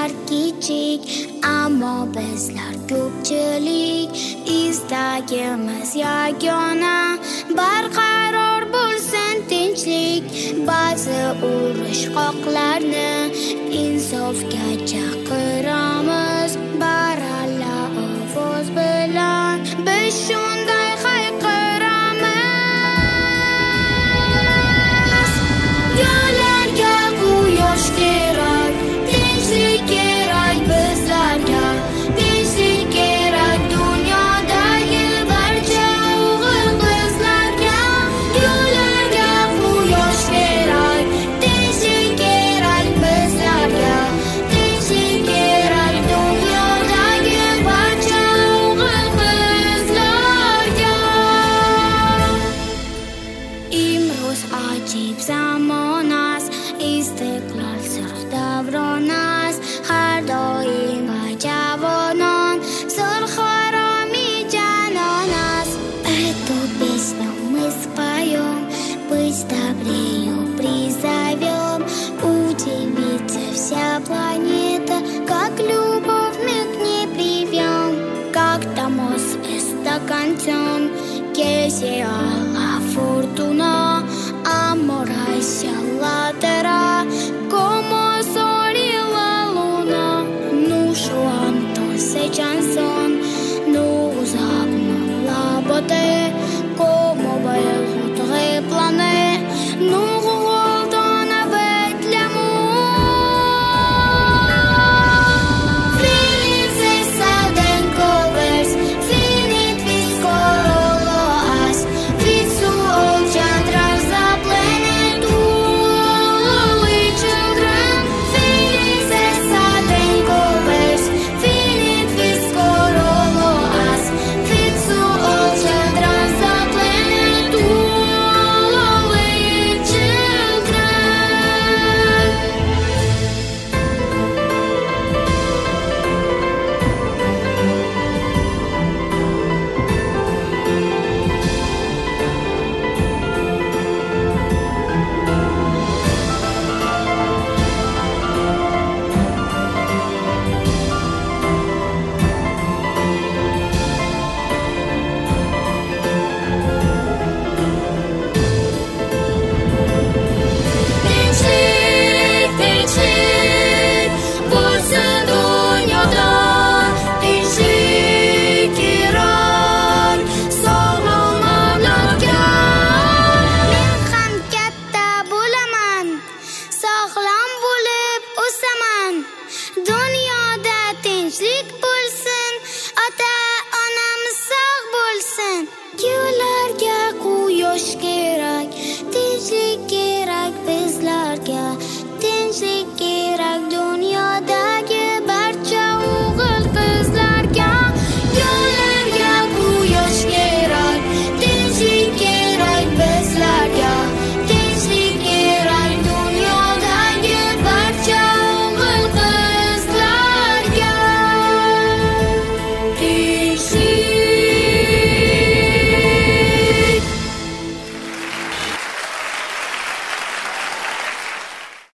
yoshlar kichik, ammo bizlar ko'pchilik. Istagimiz yagona, barqaror bo'lsin tinchlik. Ba'zi urushqoqlarni insofga chaqiramiz, baralla ovoz bilan biz shunday hayqiramiz. Yo'llarga quyosh kerak, tinchlik kerak bizlarga, tinchlik kerak dunyodagi barcha o'g'il qizlarga. Yo'llarga quyosh kerak, tinchlik kerak bizlarga, tinchlik kerak dunyodagi barcha o'g'il qizlarga. Imro'z ajib zamonas, istiqlol sirq davronas, har doim va javonon, sulh-haromi janonas. Эту песню мы споем, быть добрее призовем. Удивится вся планета, как любовь мы к ней привьем. Как Томас está canción que se la fortuna.